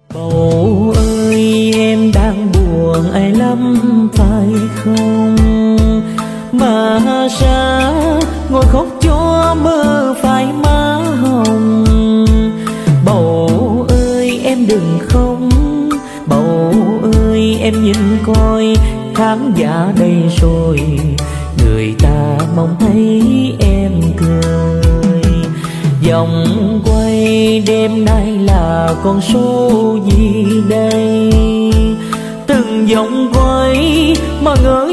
Bầu ơi em đang buồn ai lắm phải không, mà ra ngồi khóc cho mơ phai má hồng. Bầu ơi em đừng khóc, bầu ơi em nhìn coi khán giả đây rồi, người ta mong thấy em cười. Vòng quay đêm nay là con số gì đây, từng vòng quay mà ngỡ